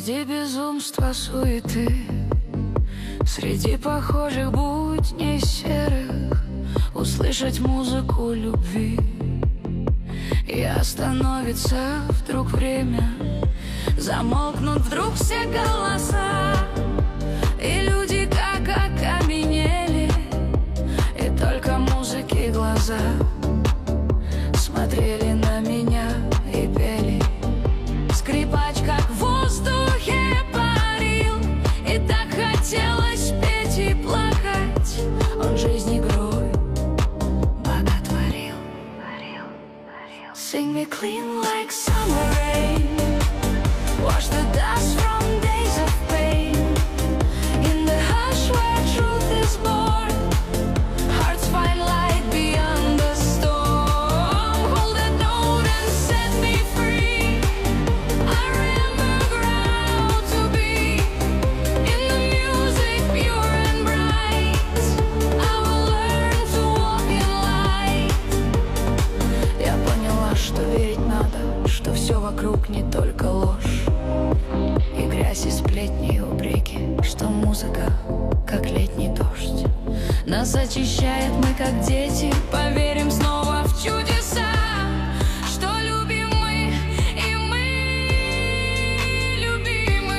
Среди безумства, суеты, среди похожих будней серых, услышать музыку любви. И остановится вдруг время, замолкнут вдруг все голоса, и люди как окаменели, и только музыки глаза смотрели на меня и пели. Скрипач как в воздухе парил, и так хотелось петь и плакать. Он жизнь игрой боготворил. Sing me clean like summer rain, wash the dust from days of pain. In the hush where truth is born, hearts find light beyond the storm. Hold that note and set me free. I remember ground to be in the music pure and bright. I will learn to walk in light. Я поняла, что верить надо, что все вокруг не только ложь и грязь, и сплетни, и упреки, что музыка, как летний дождь, нас очищает, мы как дети поверим снова в чудеса, что любим мы, и мы любимы.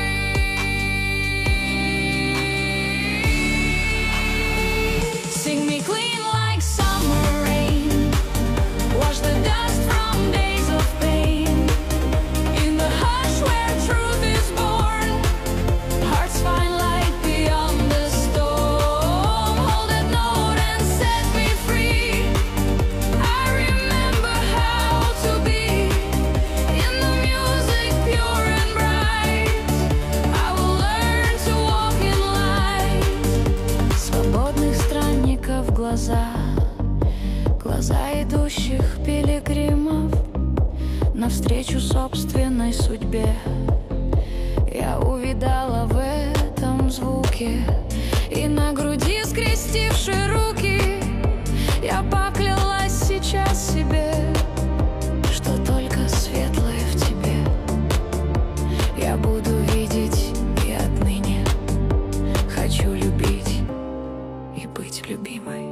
Sing me clean like summer rain, wash the dust from days of pain. In the hush where truth is born, hearts find light beyond the storm. Hold that note and set me free. I remember how to be in the music pure and bright. I will learn to walk in light. Свободных странников глаза, глаза идущих пилигримов навстречу собственной судьбе. Я увидала в этом звуке, и на груди скрестивши руки, я поклялась сейчас себе, что только светлое в тебе я буду видеть, и отныне хочу любить и быть любимой.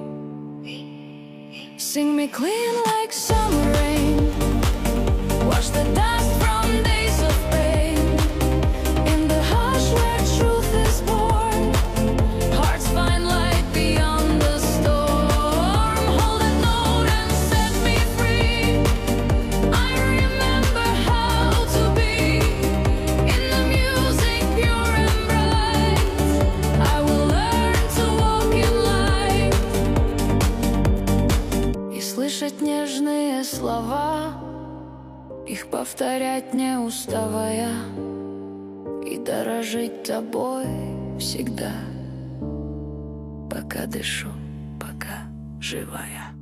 Sing me clean like summer rain, wash the dust from days of pain. In the hush where truth is born, hearts find light beyond the storm. Hold that note and set me free. I remember how to be in the music pure and bright. I will learn to walk in light. И слышать нежные слова, их повторять не уставая, и дорожить тобой всегда, пока дышу, пока живая.